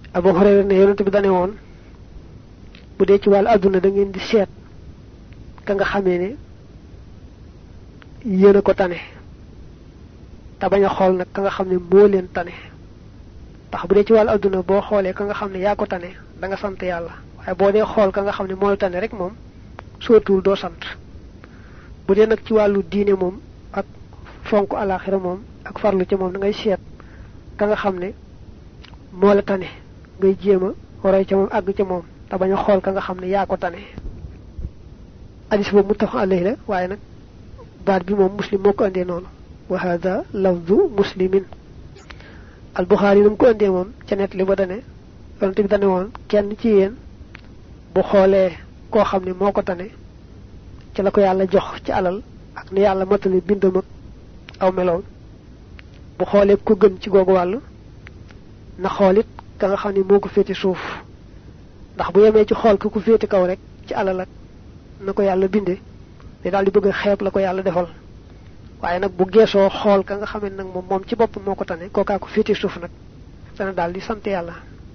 Abu Hurayra ne yonent bi dane woon bu dee ci wàllu àdduna da ngeen di seet ka nga xamee ne yéen a ko tane te bañ a xool nag ka nga xam ne moo leen tane tax bu dee ci wàllu àdduna boo xoolee ka nga xam ne yaa ko tane da nga sant yàlla waaye boo dee xool ka nga xam ne moo tane rek moom sootul doo sant bu dee nag ci wàllu diine moom ak fonk alaxira moom ak farlu ci moom da ngay seet ka nga xam ne moo la tane ngay jéema roy ca moom àgg ca moom te bañ a xool ka nga xam ne yaa ko tane hadis boobu muttafaq alayhi la waaye nag baat bi moom muslim moo ko andee noonu wa hada lafdu muslimin al bukhari num ko andee moom ca net li ba dane yonent bi dane woon kenn ci yéen bu xoolee koo xam ne moo ko tane ci la ko yàlla jox ci alal ak ni yàlla matale bindam ak aw meloon bu xoolee ku gën ci googu wàll na xoolit ka nga xam ne moo ko féete suuf ndax bu yemee ci xool ku ko féete kaw rek ci alal ak na ko yàlla binde day daal di bëgg a xeeb la ko yàlla defal waaye nag bu geesoo xool ka nga xam ne nag moom ci bopp moo ko tane kookaa ko féete suuf nag dana daal di sant yàlla